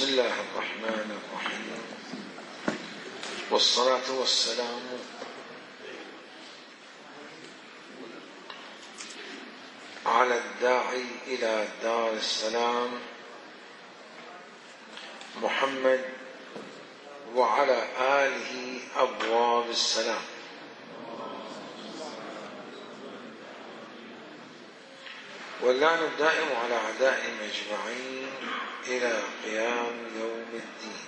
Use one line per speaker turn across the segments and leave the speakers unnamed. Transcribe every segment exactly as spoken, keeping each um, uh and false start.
الله الرحمن الرحيم، والصلاة والسلام على الداعي إلى دار السلام محمد وعلى آله أبواب السلام. واللعن الدائم على أعدائهم أجمعين إلى قيام يوم الدين.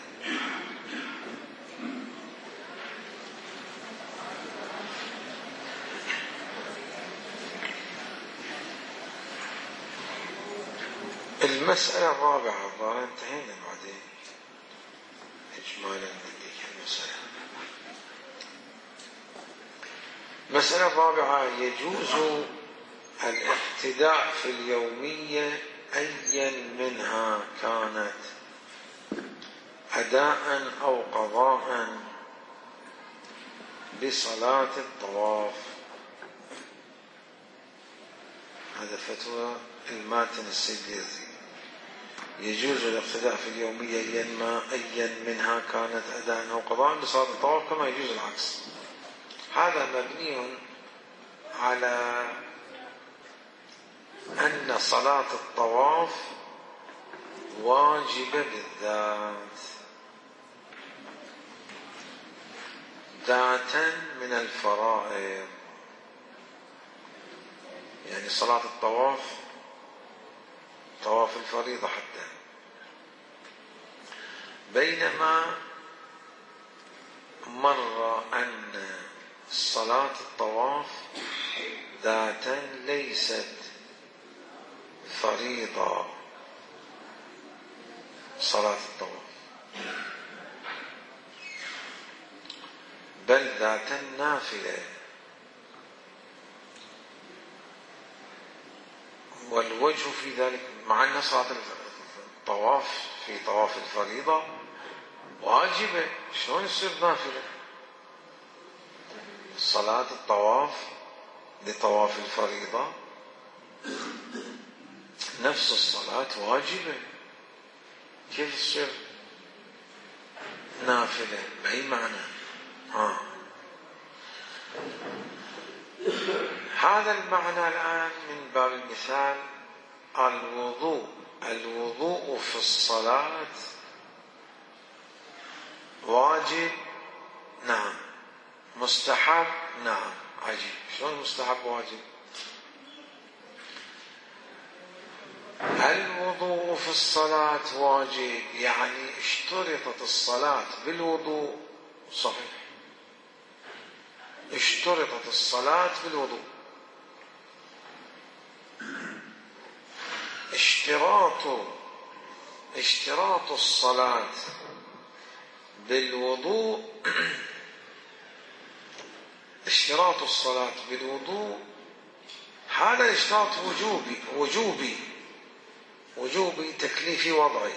المسألة الرابعة، الظاهر انتهينا بعدين إجمالا لديك المسألة. المسألة الرابعة: يجوز الاقتداء في اليومية أيا منها كانت أداء أو قضاء بصلاة الطواف. هذا فتوى الماتن السديزي. يجوز الاقتداء في اليومية أيا منها كانت أداء أو قضاء بصلاة الطواف كما يجوز العكس. هذا مبني على أن صلاة الطواف واجبة بالذات، ذاتا من الفرائض. يعني صلاة الطواف طواف الفريضة حتى، بينما مر أن صلاة الطواف ذاتا ليست فريضة. صلاة الطواف بل ذاتا نافلة، والوجه في ذلك مع أن صلاة الطواف في طواف الفريضة واجبة، شلون يصير نافلة؟ صلاة الطواف لطواف الفريضة نفس الصلاة واجبة، كيف تصير نافلة؟ بأي معنى؟ ها. هذا المعنى الآن من باب المثال: الوضوء الوضوء في الصلاة واجب؟ نعم. مستحب؟ نعم. عجيب، شلون مستحب واجب؟ الوضوء في الصلاة واجب، يعني اشترطت الصلاة بالوضوء. صحيح، اشترطت الصلاة بالوضوء. اشتراط اشتراط الصلاة بالوضوء اشتراط الصلاة بالوضوء هذا الاشتراط وجوبي وجوبي وجوبي تكليفي وضعي.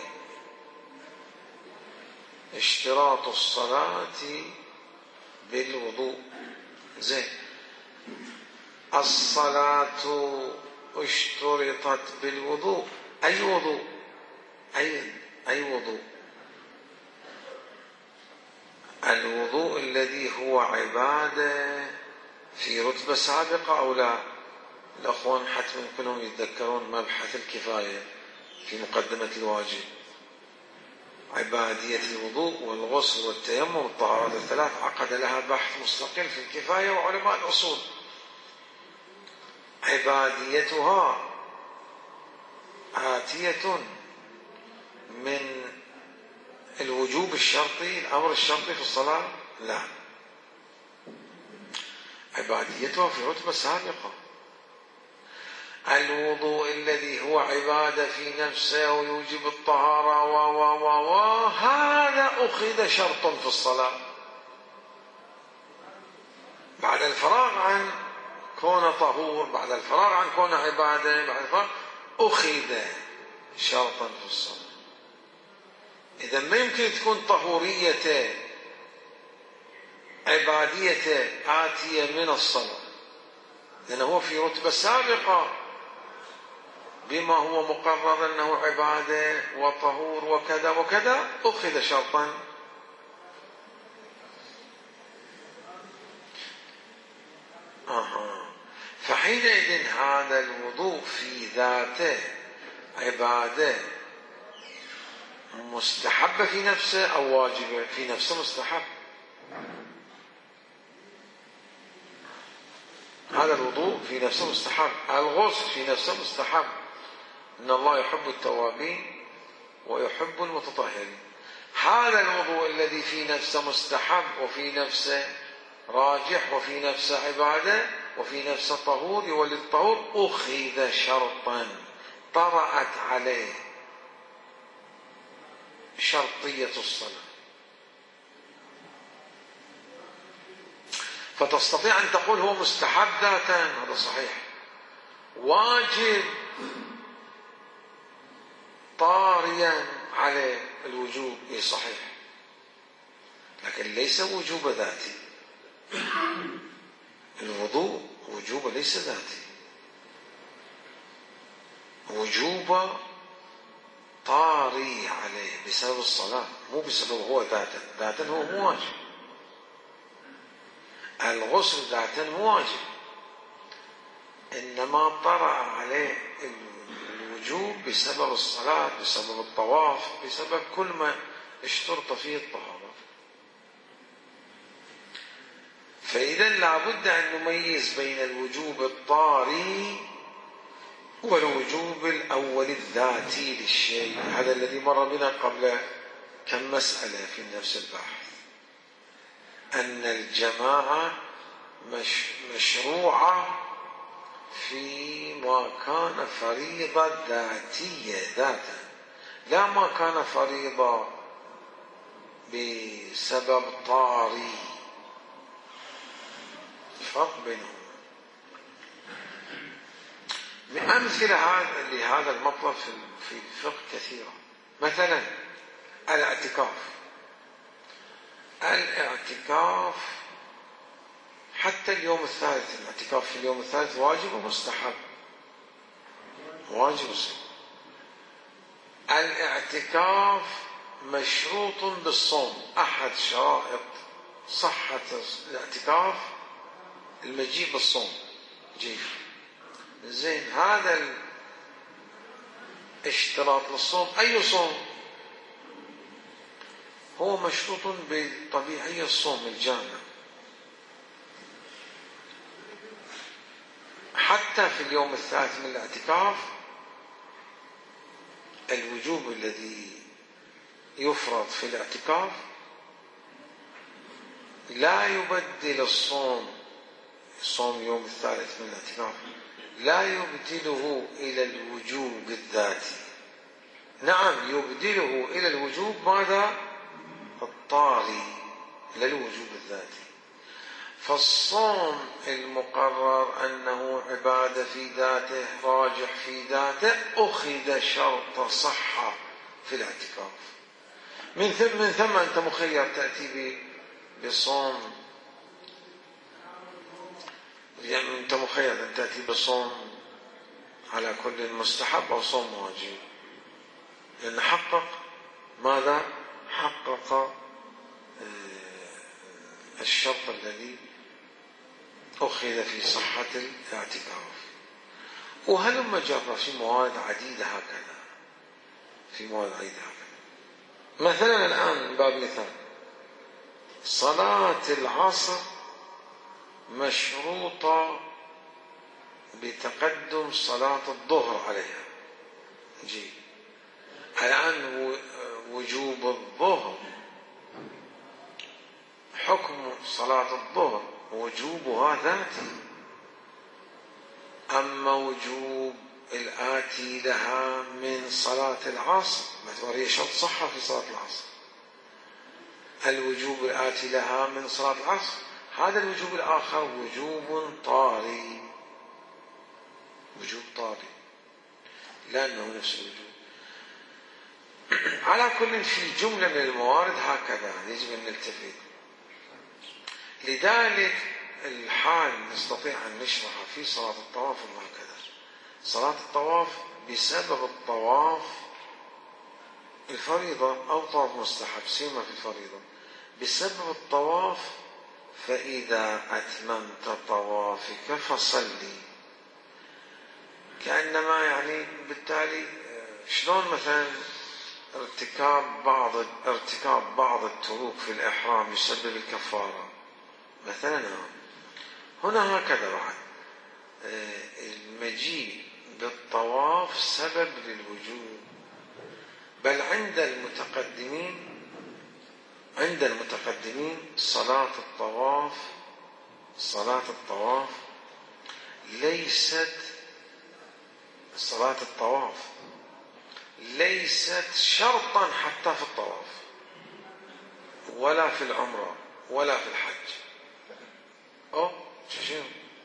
اشتراط الصلاة بالوضوء. زين، الصلاة اشترطت بالوضوء. أي وضوء؟ أي أي وضوء؟ الوضوء الذي هو عبادة في رتبة سابقة أو لا؟ الأخوان حتما كلهم يتذكرون مبحث الكفاية في مقدمة الواجب: عبادية الوضوء والغسل والتيمم والطهارات الثلاث. عقد لها بحث مستقل في الكفاية وعلماء الأصول. عباديتها آتية من الوجوب الشرطي، الأمر الشرطي في الصلاة؟ لا، عباديتها في رتبة سابقة. الوضوء الذي هو عبادة في نفسه ويوجب الطهارة و و و هذا أخذ شرط في الصلاة بعد الفراغ عن كون طهور، بعد الفراغ عن كون عبادة، بعد الفراغ أخذ شرطا في الصلاة. إذا ما يمكن تكون طهورية عبادية آتية من الصلاة، لأنه هو في رتبة سابقة. بما هو مقرر أنه عبادة وطهور وكذا وكذا أخذ شرطا. آه. فحينئذ هذا الوضوء في ذاته عبادة مستحبة في نفسه أو واجبة؟ في نفسه مستحب. هذا الوضوء في نفسه مستحب. الغسل في نفسه مستحب. إن الله يحب التوابين ويحب المتطهرين. هذا الوضوء الذي في نفسه مستحب وفي نفسه راجح وفي نفسه عبادة وفي نفسه طهور يولد الطهور أخذ شرطا طرأت عليه شرطية الصلاة. فتستطيع أن تقول هو مستحب ذاتا، هذا صحيح. واجب طاريا عليه الوجوب، اي صحيح، لكن ليس وجوب ذاتي. الوضوء وجوب ليس ذاتي، وجوب طاري عليه بسبب الصلاة، مو بسبب هو ذاتا. ذاتا هو مو واجب. الغسل ذاتا مو واجب، إنما طرأ عليه الوجوب بسبب الصلاة، بسبب الطواف، بسبب كل ما اشترط فيه الطهارة. فإذا لابد أن نميز بين الوجوب الطاري والوجوب الأول الذاتي للشيء. هذا الذي مر بنا قبل كم مسألة في نفس البحث، أن الجماعة مش مشروعة فيما كان فريضة ذاتية ذاتا، لا ما كان فريضة بسبب طاري. فرق بينهم. أمثلة لهذا المطلب في الفقه كثيرة. مثلا الاعتكاف. الاعتكاف حتى اليوم الثالث، الاعتكاف في اليوم الثالث واجب ومستحب. واجب ومستحب. الاعتكاف مشروط بالصوم. أحد شرائط صحة الاعتكاف المجيء بالصوم. جيد زين. هذا الاشتراط للصوم أي صوم؟ هو مشروط بطبيعي الصوم الجامع. حتى في اليوم الثالث من الاعتكاف الوجوب الذي يفرض في الاعتكاف لا يبدل الصوم. الصوم يوم الثالث من الاعتكاف لا يبدله إلى الوجوب الذاتي. نعم يبدله إلى الوجوب ماذا؟ الطاري، إلى الوجوب الذاتي. فالصوم المقرر أنه عبادة في ذاته راجح في ذاته أخذ شرط صحة في الاعتكاف. من ثم من ثم أنت مخير تأتي بصوم، يعني أنت مخير أن تأتي بصوم على كل مستحب أو صوم واجب، لأن حقق ماذا؟ حقق الشرط الذي أخذ في صحة الاعتكاف. وهلم جرى في مواد عديدة هكذا، في مواد عديدة هكذا. مثلا الآن من باب مثال، صلاة العصر مشروطة بتقدم صلاة الظهر عليها. جي الآن وجوب الظهر، حكم صلاة الظهر وجوبها ذاتي، أما وجوب الآتي لها من صلاة العصر وهي شرط صحة في صلاة العصر، الوجوب الآتي لها من صلاة العصر هذا الوجوب الآخر وجوب طاري، وجوب طاري لأنه نفس الوجوب. على كل في جملة من الموارد هكذا يجب أن نلتفت. لذلك الحال نستطيع أن نشرح في صلاة الطواف وهكذا. صلاة الطواف بسبب الطواف الفريضة أو طواف مستحب سيما في الفريضة بسبب الطواف فإذا أتممت طوافك فصلي. كأنما يعني بالتالي شلون مثلا ارتكاب بعض ارتكاب بعض التروك في الإحرام يسبب الكفارة مثلا. هنا هكذا بعد المجيء بالطواف سبب للوجوب، بل عند المتقدمين عند المتقدمين صلاة الطواف صلاة الطواف ليست صلاة الطواف ليست شرطا حتى في الطواف ولا في العمرة ولا في الحج. أو شو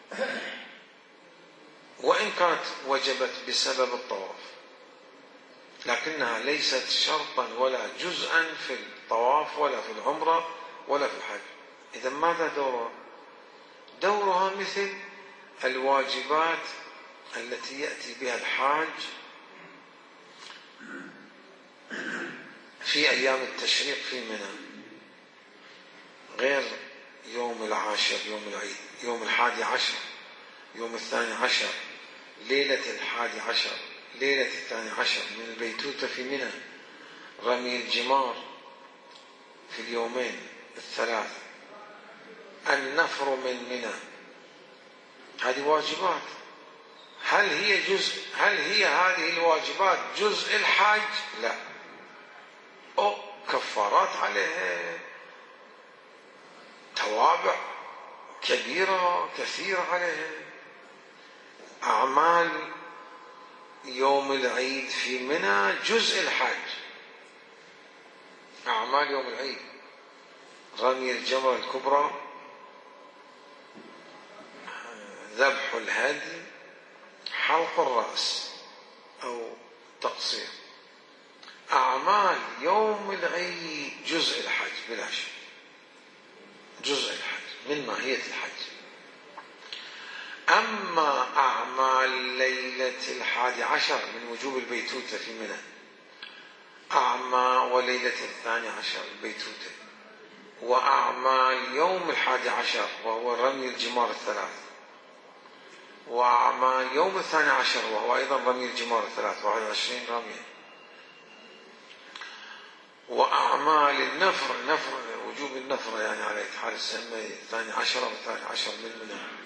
وإن كانت وجبت بسبب الطواف لكنها ليست شرطا ولا جزءا في الطواف ولا في العمرة ولا في الحج. إذا ماذا دورها؟ دورها مثل الواجبات التي يأتي بها الحاج في أيام التشريق في منى، غير يوم العاشر يوم العيد، يوم الحادي عشر، يوم الثاني عشر، ليلة الحادي عشر، ليلة الثاني عشر من البيتوتة في منى، رمي الجمار في اليومين الثلاث، النفر من منى. هذه واجبات. هل هي جزء هل هي هذه الواجبات جزء الحج؟ لا. أو كفارات عليها، توابع كبيرة كثيرة عليها. أعمال يوم العيد في منى جزء الحج. أعمال يوم العيد رمي الجمرة الكبرى، ذبح الهدي، حلق الرأس أو تقصير. أعمال يوم العيد جزء الحج بلا شك، جزء الحج من ماهية الحج. أما أعمال ليلة الحادي عشر من وجوب البيتوتة في منى، أعمال وليلة الثاني عشر البيتوتة، وأعمال يوم الحادي عشر وهو رمي الجمار الثلاث، وأعمال يوم الثاني عشر وهو أيضا رمي الجمار الثلاث واحد وعشرين رمية، وأعمال النفر النفر وجوب النفر يعني على حال السنة الثاني عشر والثاني عشر من منى.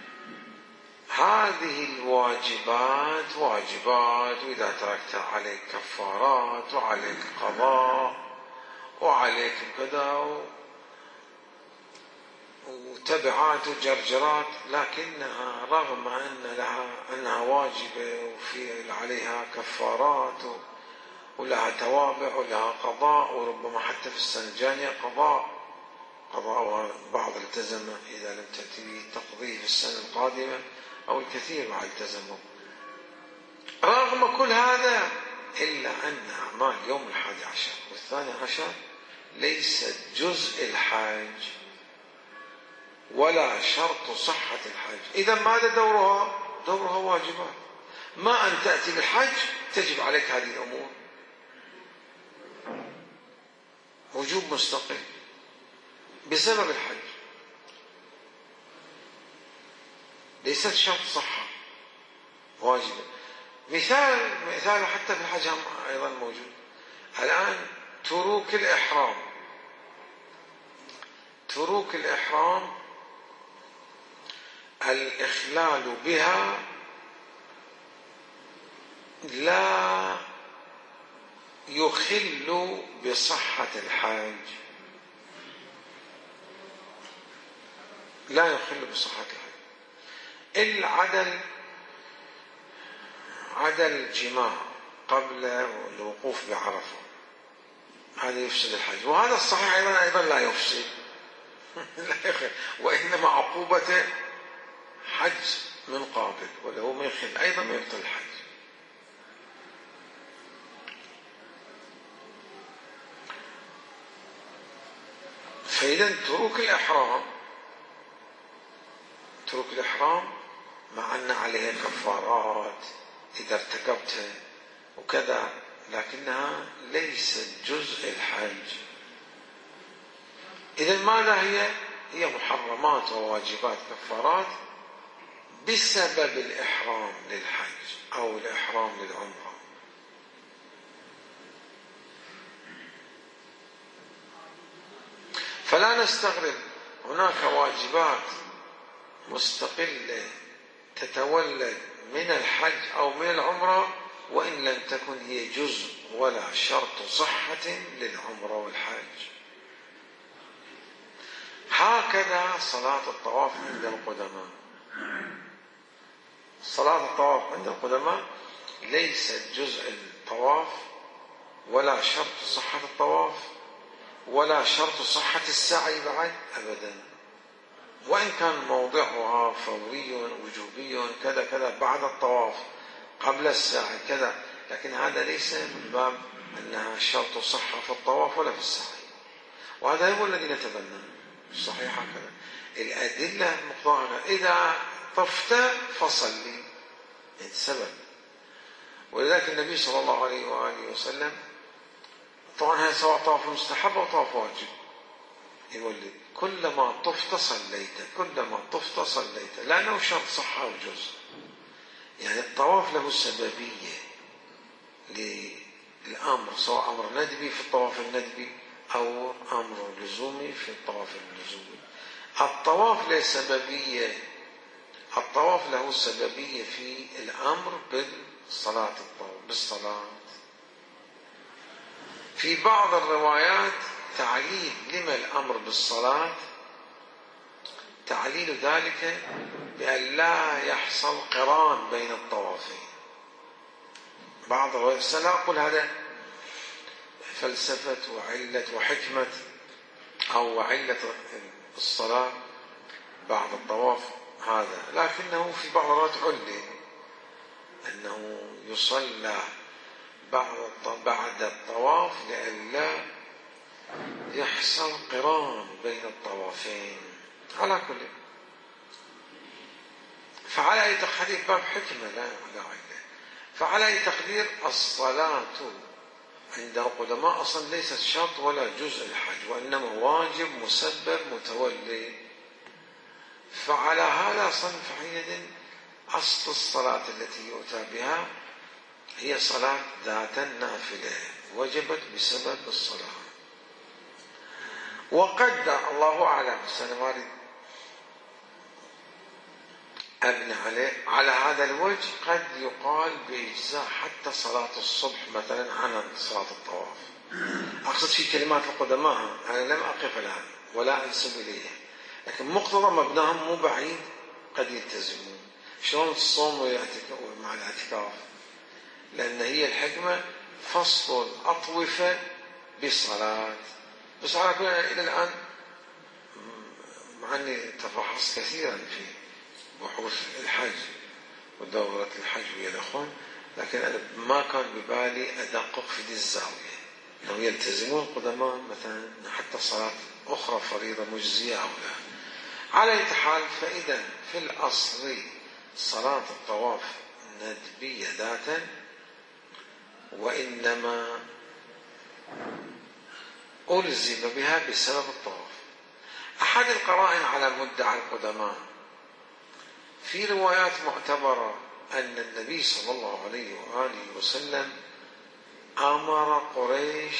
هذه الواجبات واجبات، وإذا تركتها عليك كفارات وعليك قضاء وعليك كذا وتبعات وجرجرات، لكنها رغم أن لها أنها واجبة وفي عليها كفارات ولها توابع ولها قضاء، وربما حتى في السنة الجاية قضاء قضاء بعض التزم إذا لم تأتي به تقضيه في السنة القادمة، أو الكثير مع التزمه. رغم كل هذا إلا أن أعمال يوم الحادي عشر والثاني عشر ليست جزء الحج ولا شرط صحة الحج. إذا ماذا دورها؟ دورها واجبات. ما أن تأتي بالحج تجب عليك هذه الأمور وجوب مستقل بسبب الحج، ليست شرط صحة، واجبة. مثال مثال حتى في الحج أيضا موجود الآن، تروك الإحرام. تروك الإحرام الإخلال بها لا يخل بصحة الحج، لا يخل بصحة الحج. العدل عدل الجماع قبل الوقوف بعرفة هذا يفسد الحج، وهذا الصحيح أيضا أيضا لا يفسد وإنما عقوبته حج من قابل، ولو ما يخل أيضا ما يبطل الحج. فإذا تروك الإحرام تروك الإحرام مع أن عليه كفارات إذا ارتكبتها وكذا، لكنها ليست جزء الحج. إذا ماذا هي؟ هي محرمات وواجبات كفارات بسبب الإحرام للحج أو الإحرام للعمرة. فلا نستغرب، هناك واجبات مستقلة تتولد من الحج أو من العمرة وإن لم تكن هي جزء ولا شرط صحة للعمرة والحج. هكذا صلاة الطواف عند القدماء. صلاة الطواف عند القدماء ليست جزء الطواف ولا شرط صحة الطواف ولا شرط صحة السعي بعد أبدا، وإن كان موضعها فوري وجوبي كذا كذا بعد الطواف قبل السعي كذا، لكن هذا ليس من باب أنها شرط صحة في الطواف ولا في السعي. وهذا هو الذي نتبناه صحيح هكذا. الأدلة مقتضاها إذا طفت فصلي السبب. ولذلك النبي صلى الله عليه وآله وسلم، طبعا هذا سواء طواف مستحب أو طواف واجب، يولد كلما طفت صليت، كلما طفت صليت، لأنه شرط صحة وجزء. يعني الطواف له سببية للأمر، سواء أمر ندبي في الطواف الندبي أو أمر لزومي في الطواف اللزومي. الطواف له سببية، الطواف له سببية في الأمر بالصلاة الطواف بالصلاة. في بعض الروايات تعليل لما الأمر بالصلاة، تعليل ذلك بأن لا يحصل قران بين الطوافين. بعض الروايات سنقول هذا فلسفة وعلة وحكمة أو علة الصلاة بعد الطواف هذا، لكنه في بعض الروايات علل أنه يصلى بعد الطواف لئلا يحصل قران بين الطوافين. على كل، فعلى أي تقدير باب حكمة لا لا علة، فعلى أي تقدير الصلاة عند القدماء أصلا ليست شرط ولا جزء الحج، وإنما واجب مسبب متولي. فعلى هذا صنف حينئذ أصل الصلاة التي يؤتى بها هي صلاة ذات النافلة وجبت بسبب الصلاة. وقد الله أعلم سنمارد أبنى عليه على هذا الوجه، قد يقال بإجزاء حتى صلاة الصبح مثلا عن صلاة الطواف. أقصد في كلمات القدماء، أنا لم أقف الآن ولا أنسب إليها، لكن مقتضى مبناهم مو بعيد قد يلتزمون. شلون الصوم مع الاعتكاف؟ لأن هي الحكمة فصل الأطوفة بالصلاة. بس على كل إلى الآن مع أني تفحصت كثيرا في بحوث الحج ودورة الحج ويا الأخوان، لكن أنا ما كان ببالي أدقق في دي الزاوية، أنه يلتزمون القدماء مثلا حتى صلاة أخرى فريضة مجزية أو لا. على أي حال، فإذا في الأصل صلاة الطواف ندبية ذاتا، وإنما ألزم بها بسبب الطواف. أحد القرائن على مدعى القدماء في روايات معتبرة أن النبي صلى الله عليه وآله وسلم أمر قريش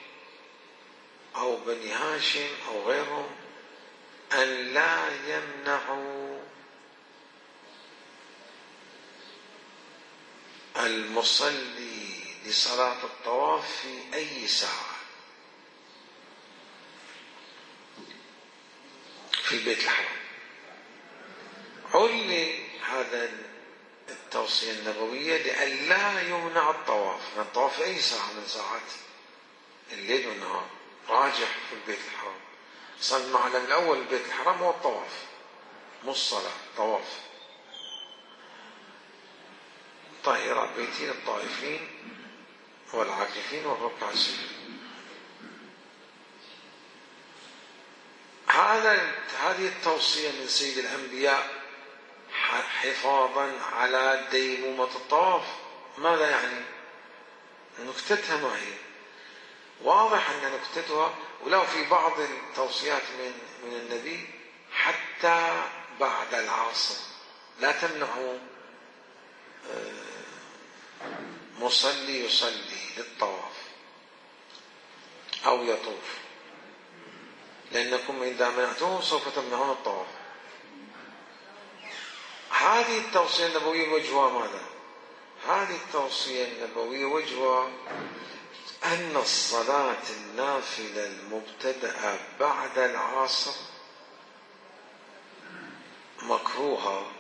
أو بني هاشم أو غيرهم أن لا يمنعوا المصلي لصلاة الطواف في أي ساعة في البيت الحرام. علّي هذا التوصية النبوية لأن لا يمنع الطواف، من الطواف في أي ساعة من ساعات الليل والنهار راجح في البيت الحرام. صار المعلم الأول البيت الحرام هو الطواف مو الصلاة، طواف. طاهرات بيتين الطائفين والعاكفين والركع السجود. هذا هذه التوصية من سيد الأنبياء حفاظا على ديمومة الطواف، ماذا يعني؟ نكتتها ما هي؟ واضح أن نكتتها، ولو في بعض التوصيات من من النبي حتى بعد العصر لا تمنعوا مصلي يصلي للطواف أو يطوف، لأنكم إذا منعتوه سوف تمنعون الطواف. هذه التوصية النبوية وجهها ماذا؟ هذه التوصية النبوية وجهها أن الصلاة النافلة المبتدأة بعد العصر مكروهة.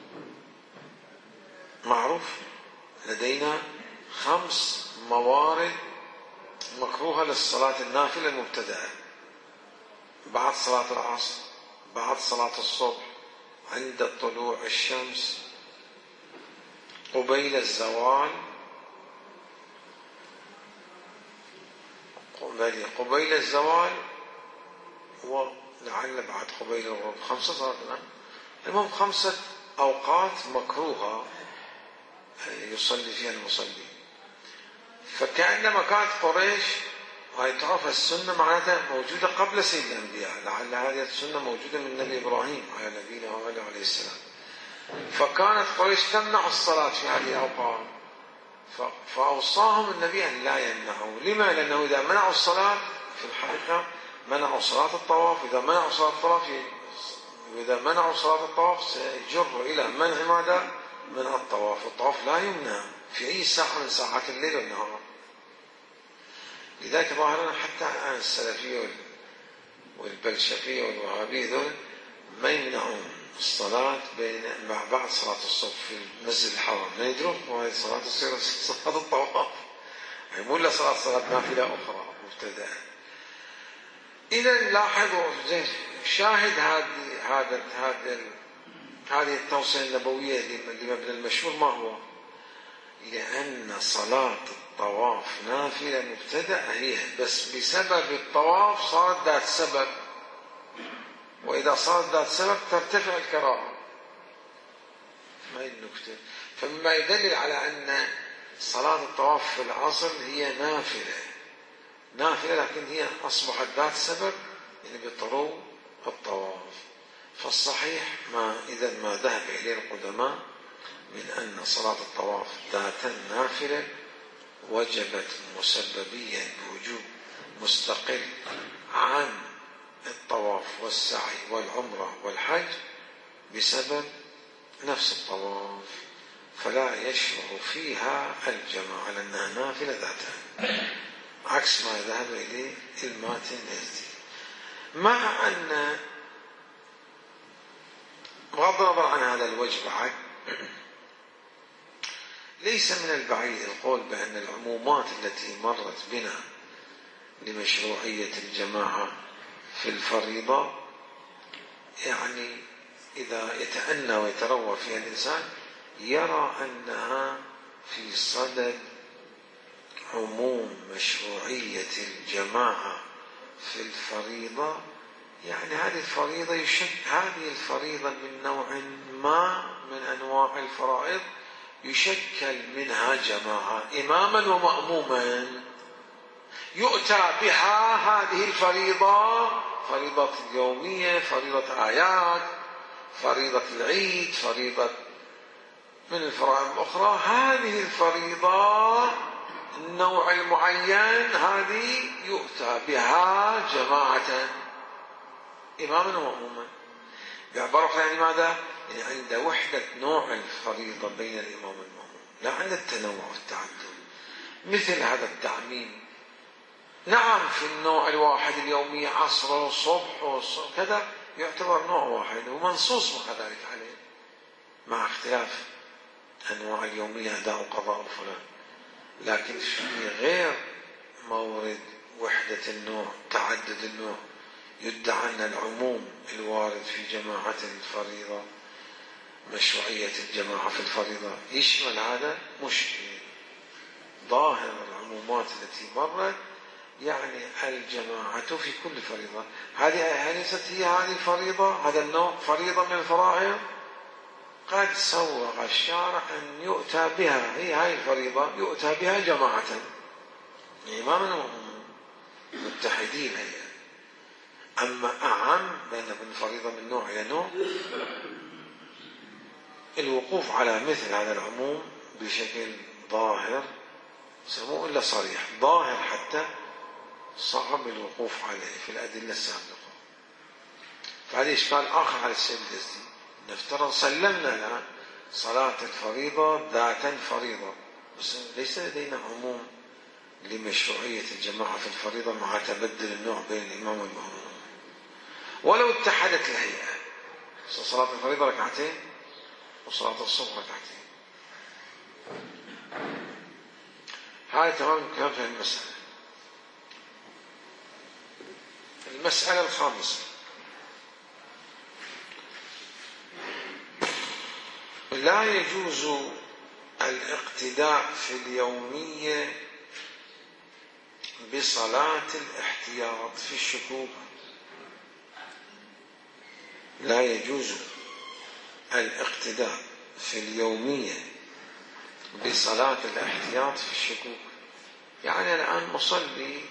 معروف لدينا خمس موارد مكروهة للصلاة النافلة المبتدأة: بعد صلاة العصر، بعد صلاة الصبح، عند طلوع الشمس، قبيل الزوال، قبيل الزوال، ولعل بعد قبيل الغروب. خمسة صلاة الآن. المهم خمسة أوقات مكروهة يصلي فيها المصلي. فكأنما كانت قريش، هاي تعرف السنة معناتها موجودة قبل سيد الأنبياء، لعل هذه السنة موجودة من النبي إبراهيم على نبينا وآله عليه السلام. فكانت قريش تمنع الصلاة في هذه الأوقات، فأوصاهم النبي أن لا يمنعوا. لما؟ لأنه إذا منعوا الصلاة في الحقيقة منعوا صلاة الطواف. إذا منعوا صلاة الطواف وإذا منعوا صلاة الطواف سيجر إلى منع ماذا؟ منع الطواف. الطواف لا يمنع في أي ساعة من ساعات الليل والنهار. لذلك ظاهرنا حتى السلفية والبلشفية والوهابية دول ما يمنعون الصلاة بين بعد صلاة الصبح في المسجد الحرام، لا يدرون وهذه صلاة تصير صلاة الطواف، مو إلا صلاة صلاة نافلة أخرى مبتدأة. إذا لاحظوا زين شاهد هذه هذا هذا هذه التوصية النبوية لمبنى المشهور ما هو؟ لأن صلاة الطواف نافلة مبتدأة هي، بس بسبب الطواف صارت ذات سبب، وإذا صارت ذات سبب ترتفع الكراهة. ما هي النكتة؟ فمما يدلل على أن صلاة الطواف في الأصل هي نافلة نافلة لكن هي أصبحت ذات سبب، يعني بطلوع الطواف. فالصحيح ما إذا ما ذهب إليه القدماء من أن صلاة الطواف ذات نافلة وجبت مسببيا بوجوب مستقل عن الطواف والسعي والعمرة والحج بسبب نفس الطواف، فلا يشرع فيها الجماعة لأنها نافلة ذاتها، عكس ما ذهب إليه الماتن الازدي. مع أن بغض النظر عن هذا الوجه بعد ليس من البعيد القول بأن العمومات التي مرت بنا لمشروعية الجماعة في الفريضة، يعني إذا يتأنى ويتروى فيها الإنسان يرى أنها في صدد عموم مشروعية الجماعة في الفريضة. يعني هذه الفريضة يشك هذه الفريضة من نوع ما من أنواع الفرائض يشكل منها جماعة إماما ومأموما، يؤتى بها هذه الفريضة، فريضة اليومية، فريضة آيات، فريضة العيد، فريضة من الفرائض الأخرى. هذه الفريضة النوع المعين هذه يؤتى بها جماعة إماما ومأموما. بعبارة يعني ماذا؟ يعني عند وحدة نوع الفريضة بين الإمام والمأموم، لا عند التنوع والتعدد. مثل هذا التعميم، نعم في النوع الواحد اليومي عصر وصبح وصبح كذا يعتبر نوع واحد ومنصوص مع ذلك عليه، مع اختلاف أنواع اليومية أداء وقضاء فلان، لكن في غير مورد وحدة النوع تعدد النوع يدعى أن العموم الوارد في جماعة الفريضة مشروعية الجماعة في الفريضة يشمل هذا مشكل. ظاهر العمومات التي مرت يعني الجماعة في كل فريضة. هذه ليست هي هذه الفريضة، هذا النوع فريضة من الفرائض؟ قد صوغ الشارع أن يؤتى بها، هي هاي الفريضة يؤتى بها جماعة، يعني ما من متحدين هي. أما أعم بين الفريضة من نوع إلى نوع، الوقوف على مثل هذا العموم بشكل ظاهر سموه إلا صريح، ظاهر حتى صعب الوقوف عليه في الأدلة السابقة. فهذا إشكال آخر على السيد اليزدي. نفترض سلمنا الآن صلاة الفريضة ذاتا فريضة، بس ليس لدينا عموم لمشروعية الجماعة في الفريضة مع تبدل النوع بين الإمام والمأموم، ولو اتحدت الهيئة. صلاة الفريضة ركعتين وصلاة الصبح ركعتين. هذا تمام الكلام في المسألة. المسألة الخامسة: لا يجوز الاقتداء في اليومية بصلاة الاحتياط في الشكوك. لا يجوز الاقتداء في اليومية بصلاة الاحتياط في الشكوك. يعني الآن مصلي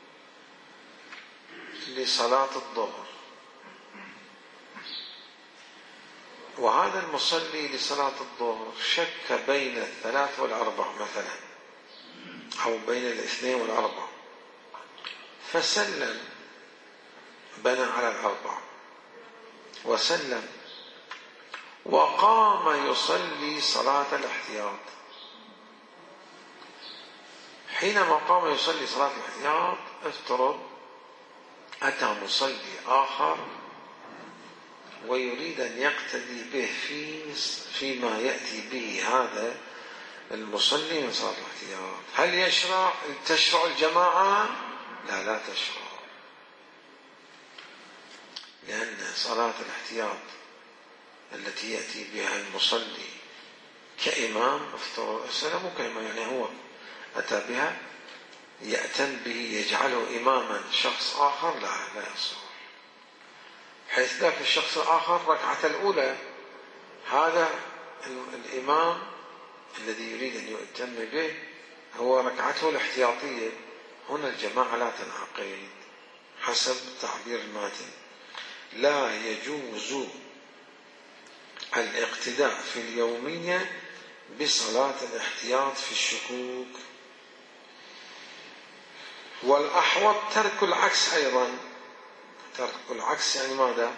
لصلاة الظهر، وهذا المصلي لصلاة الظهر شك بين الثلاث والأربع مثلا، أو بين الاثنين والأربع، فسلم، بنى على الأربع وسلم، وقام يصلي صلاة الاحتياط. حينما قام يصلي صلاة الاحتياط افترض أتى مصلي آخر ويريد أن يقتدي به في فيما يأتي به هذا المصلي من صلاة الاحتياط. هل يشرع تشرع الجماعة؟ لا لا تشرع، لأن صلاة الاحتياط التي يأتي بها المصلي كإمام افترض مو كإمام، يعني هو أتى بها يأتم به يجعله إماما شخص آخر، لا لا يصح. حيث ذاك الشخص الآخر ركعة الأولى، هذا الإمام الذي يريد أن يؤتم به هو ركعته الاحتياطية. هنا الجماعة لا تنعقد حسب تعبير الماتن. لا يجوز الاقتداء في اليومية بصلاة الاحتياط في الشكوك. والأحوط ترك العكس أيضا. ترك العكس يعني ماذا؟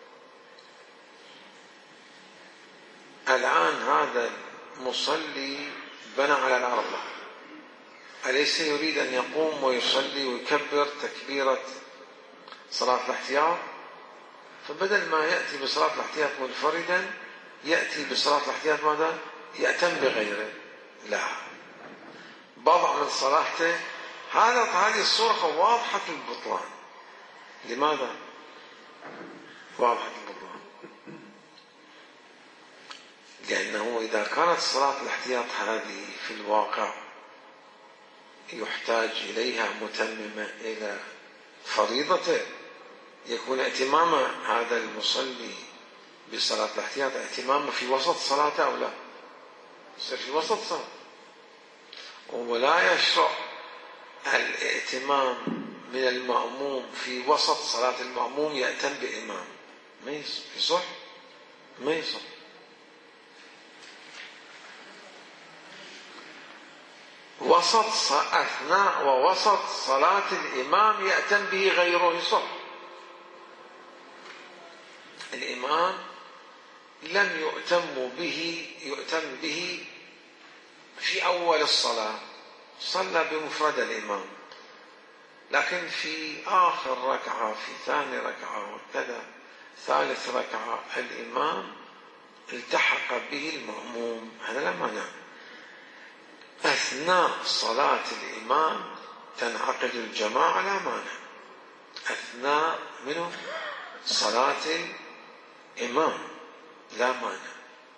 الآن هذا المصلي بنى على الأربع، أليس يريد أن يقوم ويصلي ويكبر تكبيرة صلاة الاحتياط؟ فبدل ما يأتي بصلاة الاحتياط منفردا يأتي بصلاة الاحتياط ماذا؟ يأتم بغيره. لا، بضع من صلاته. هذا هذه الصورة واضحة البطلان. لماذا واضحة البطلان؟ لأنه إذا كانت صلاة الاحتياط هذه في الواقع يحتاج إليها متممة إلى فريضته، يكون ائتمام هذا المصلي بصلاة الاحتياط ائتمام في وسط صلاته أو لا؟ يصير في وسط صلاة. ولا يشرع الائتمام من المأموم في وسط صلاة المأموم يأتم بإمام. ما يصح، ما يصح. وسط أثناء ووسط صلاة الإمام يأتم به غيره يصح. الإمام لم يؤتم به يؤتم به في أول الصلاة، صلى بمفرد الإمام، لكن في آخر ركعة، في ثاني ركعة وكذا ثالث ركعة الإمام التحق به المأموم، هذا لا مانع. أثناء صلاة الإمام تنعقد الجماعة لا مانع، أثناء منه صلاة الإمام لا مانع.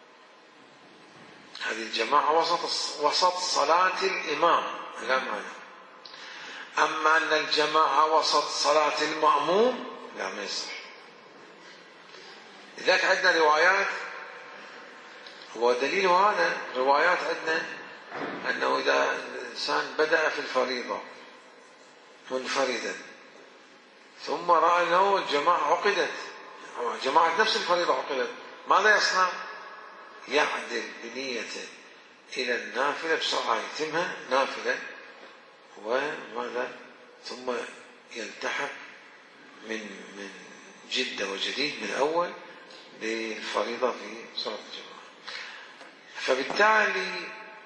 هذه الجماعة وسط وسط صلاة الإمام لا مانع. أما أن الجماعة وسط صلاة المأموم لا، ما يصح. لذلك عندنا روايات ودليل هذا روايات عندنا أنه إذا الإنسان بدأ في الفريضة منفردا ثم رأى أنه الجماعة عقدت، جماعة نفس الفريضة عقدت، ماذا يصنع؟ يعدل بنيته إلى النافلة بسرعة، يتمها نافلة وماذا ثم يلتحق من من جدة وجديد من أول بالفريضة في صلاة الجماعة. فبالتالي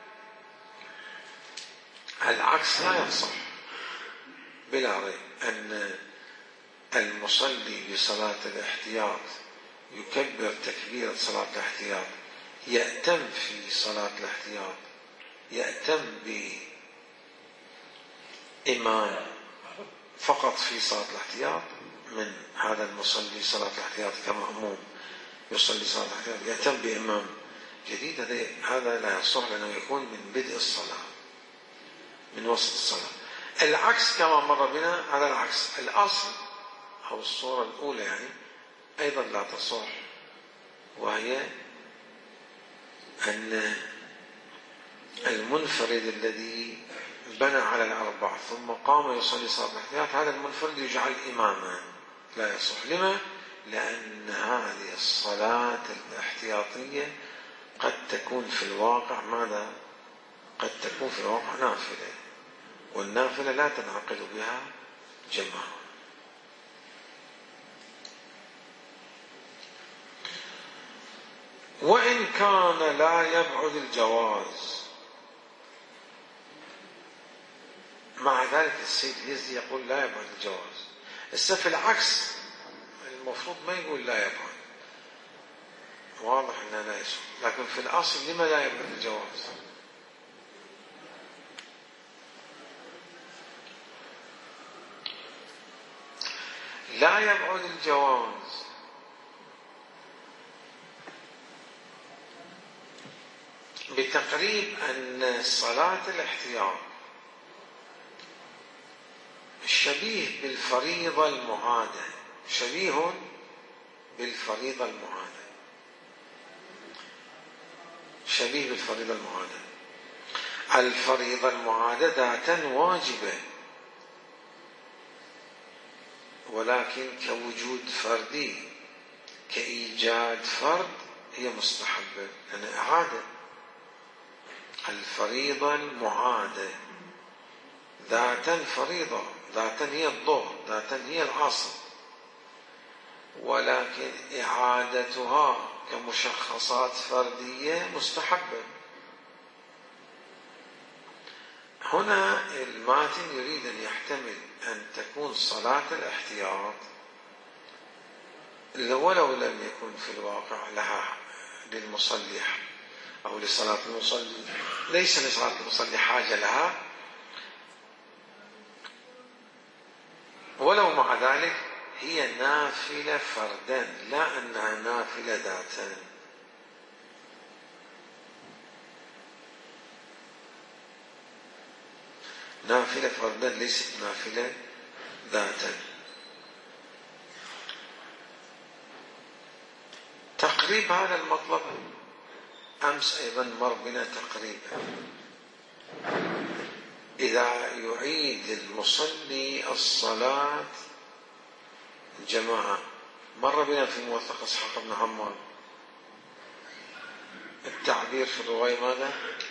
العكس لا يصح بلا ريب، أن المصلي بصلاة الاحتياط يكبر تكبيرة صلاة الاحتياط، يأتم في صلاة الاحتياط، يأتم بإمام فقط في صلاة الاحتياط من هذا المصلي صلاة الاحتياط كمأموم يصلي صلاة الاحتياط يأتم بإمام جديد، هذا لا يصح لأنه يكون من بدء الصلاة من وسط الصلاة. العكس كما مر بنا على العكس، الأصل أو الصورة الأولى يعني أيضا لا تصح، وهي أن المنفرد الذي بنى على الأربع ثم قام يصلي صلاة الاحتياط هذا المنفرد يجعل إماما، لا يصح. لما؟ لأن هذه الصلاة الاحتياطية قد تكون في الواقع ماذا؟ قد تكون في الواقع نافلة، والنافلة لا تنعقد بها جماعة. وإن كان لا يبعد الجواز، مع ذلك السيد اليزدي يقول لا يبعد الجواز. السف العكس المفروض ما يقول لا يبعد، واضح أنه لا يسوء، لكن في الأصل لما لا يبعد الجواز؟ لا يبعد الجواز بتقريب أن صلاة الاحتياط شبيه بالفريضة المعادة، شبيه بالفريضة المعادة، شبيه بالفريضة المعادة. الفريضة المعادة ذاتا واجبة، ولكن كوجود فردي كإيجاد فرد هي مستحبة لأن إعادة. الفريضة المعادة ذاتا فريضة، ذاتا هي الظهر، ذاتا هي العصر، ولكن إعادتها كمشخصات فردية مستحبة. هنا الماتن يريد أن يحتمل أن تكون صلاة الاحتياط ولو لم يكن في الواقع لها للمصلي أو لصلاة المصلي، ليس لصلاة المصلي حاجة لها، ولو مع ذلك هي نافلة فردا لا أنها نافلة ذاتا. نافلة فردا ليست نافلة ذاتا. تقريب هذا المطلب أمس أيضا مر بنا تقريبا. إذا يعيد المصلي الصلاة جماعة، مر بنا في موثق إسحاق بن عمار التعبير في الرواية ماذا؟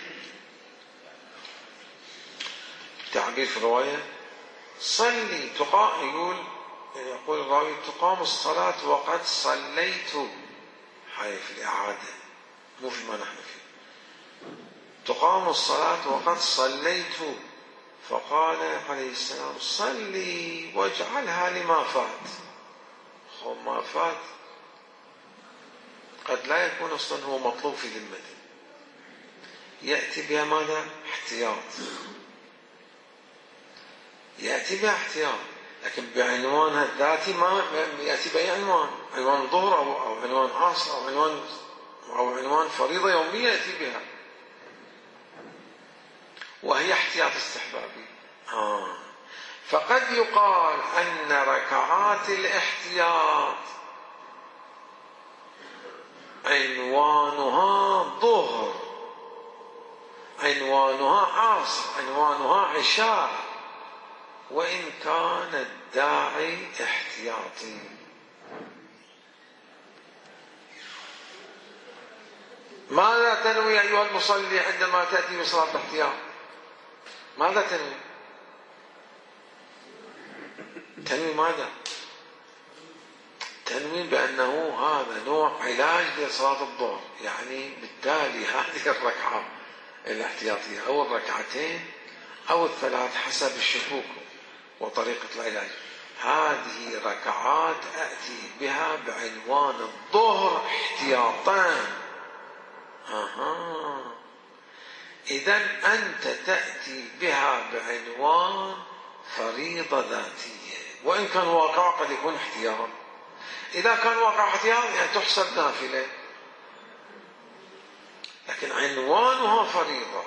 التعبير في الرواية صلي تقام، يقول يقول الراوي تقام الصلاة وقد صليت، هاي في الإعادة مو في ما نحن فيه. تقام الصلاة وقد صليت، فقال عليه السلام صلي واجعلها لما فات. خو ما فات قد لا يكون أصلا هو مطلوب في ذمته، يأتي بها ماذا؟ احتياط، يأتي بها احتياط، لكن بعنوانها الذاتي ما يأتي بأي عنوان، عنوان ظهر أو عنوان عصر أو عنوان أو عنوان فريضة يومية يأتي بها، وهي احتياط استحبابي. آه. فقد يقال أن ركعات الاحتياط عنوانها ظهر، عنوانها عصر، عنوانها عشاء، وإن كان الداعي احتياطي. ماذا تنوي أيها المصلي عندما تأتي بصلاة الاحتياط؟ ماذا تنوي؟ تنوي ماذا؟ تنوي بأنه هذا نوع علاج لصلاة الظهر، يعني بالتالي هذه الركعة الاحتياطية أو الركعتين أو الثلاث حسب الشكوك وطريقة العلاج، هذه ركعات أتي بها بعنوان الظهر احتياطا. أها، إذن أنت تأتي بها بعنوان فريضة ذاتية، وإن كان واقع قد يكون احتياط. إذا كان واقع احتياط يعني تحسب نافلة، لكن عنوانها فريضة.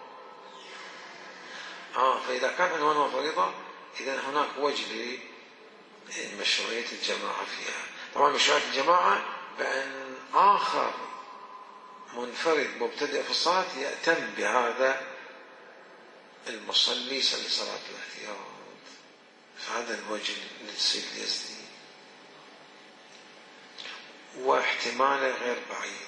آه فإذا كان عنوانها فريضة إذن هناك وجه لمشروعية الجماعة فيها. طبعا مشروعية الجماعة بأن آخر منفرد مبتدئ في الصلاة يأتم بهذا المصلي يصلي صلاة الاحتياط، فهذا الوجه للسيد اليزدي، واحتماله غير بعيد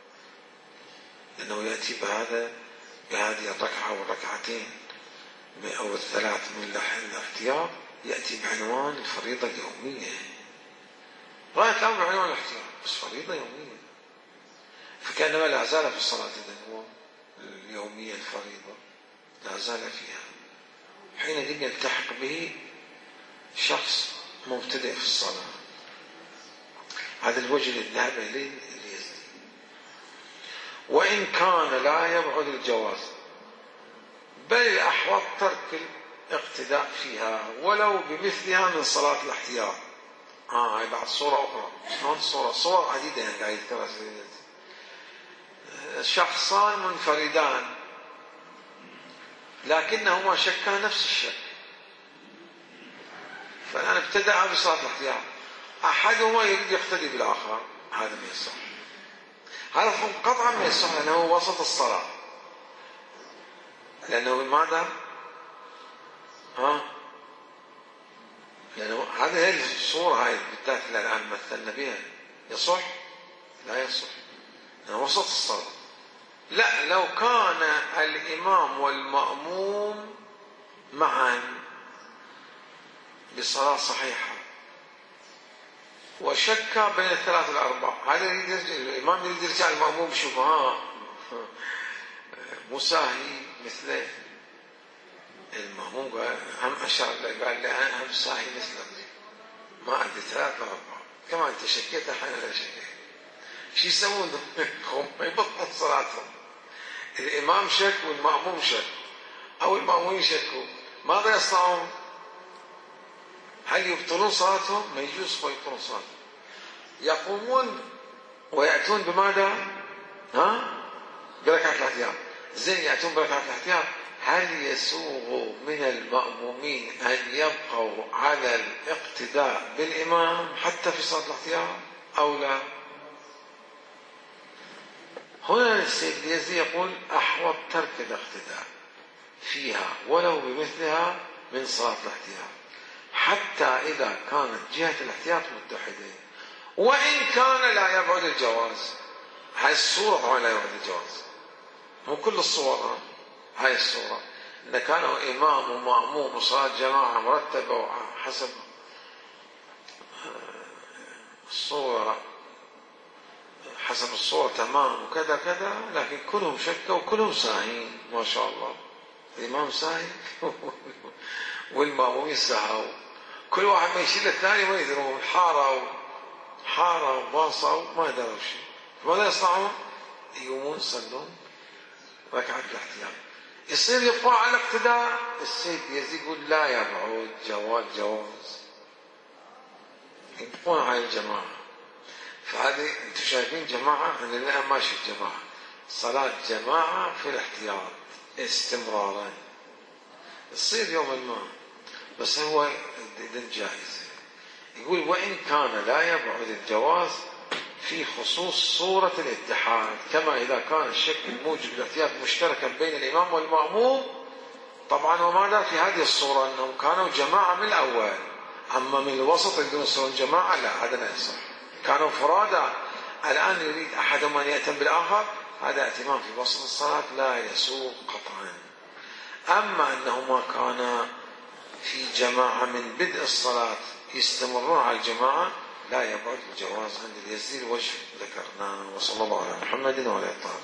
أنه يأتي بهذا بهذه الركعة والركعتين أو الثلاث من الاحتياط، يأتي بعنوان الفريضة اليومية. غاية الأمر بعنوان الاحتياط بس فريضة يومية، فكأنما لا زال في الصلاة إذن هو اليومية الفريضة لا زال فيها، حينئذ يلتحق به شخص مبتدئ في الصلاة. هذا الوجه اللي ذهب إليه اليزدي. وإن كان لا يبعد الجواز، بل الأحوط ترك الاقتداء فيها ولو بمثلها من صلاة الاحتياط. آه هاي بعد صورة أخرى، شلون صورة؟ صور عديدة يعني قاعد يذكرها شخصان منفردان لكنهما شكا نفس الشك، فالآن ابتدأ بصلاة الاحتياط، أحدهما يريد يقتدي بالآخر، هذا ما يصح، هذا قطعا ما يصح لأنه وسط الصلاة، لأنه ماذا؟ ها؟ لأنه هذه هي الصورة هاي بالذات اللي الآن مثلنا بها، يصح؟ لا يصح، لأنه وسط الصلاة. لا، لو كان الإمام والمأموم معا بصلاة صحيحة وشك بين الثلاث والأربع، هذا الإمام يريد يرجع المأموم يشوف ها مساهي مثله، المأموم قال هم أشار له قال لي أنا هم ساهي مثلك، ما عندي ثلاث وأربع، كما أنت شكيت الحين أنا شكيت، شو يسوون؟ ما يبطلون صلاتهم. الإمام شك والمأموم شك أو المأمومين شكوا، ماذا يصنعون؟ هل يبطلون صلاتهم؟ ما يجوز يبطلون صلاتهم، يقومون ويأتون بماذا؟ ها؟ بركعة الاحتياط. زين يأتون بركعة الاحتياط، هل يسوغ من المأمومين أن يبقوا على الاقتداء بالإمام حتى في صلاة الاحتياط أو لا؟ هنا السيد اليزدي يقول أحوط ترك الاقتداء فيها ولو بمثلها من صلاة الاحتياط، حتى إذا كانت جهة الاحتياط متحدة، وإن كان لا يبعد الجواز. هاي الصورة طبعا لا يبعد الجواز، مو كل الصور، هاي الصورة إذا كانوا إمام ومأموم وصلاة جماعة مرتبة حسب الصورة، حسب الصورة تمام وكذا كذا، لكن كلهم شكوا وكلهم ساهين ما شاء الله، الإمام ساهي والمأمومين ساهوا، كل واحد ما يشيل الثاني ما يدرون، حارة حارة وباصة وما يدرون شيء، فماذا يصنعون؟ يقومون يصلون ركعة الاحتياط. يصير يبقى على اقتداء. السيد يزيد يقول لا يبعد جواز جواز يبقون على الجماعة. فهذه انتم شايفين جماعة، احنا الآن ماشي الجماعة، صلاة جماعة في الاحتياط استمرارا، يصير يوم ما، بس هو إذن جائز. يقول وإن كان لا يبعد الجواز في خصوص صورة الاتحاد، كما إذا كان الشك الموجب للاحتياط مشتركا بين الإمام والمأموم طبعا، وماذا في هذه الصورة أنهم كانوا جماعة من الأول، أما من الوسط يريدون يصيرون جماعة، لا هذا لا يصح. كانوا فرادا، الآن يريد أحدهم أن يأتم بالآخر، هذا ائتمام في وسط الصلاة لا يسوق قطعا. أما أنهما كانا في جماعة من بدء الصلاة يستمرون على الجماعة، لا يبعد الجواز عند اليسير وجه ذكرناه. وصلى الله على محمد وعلى آله.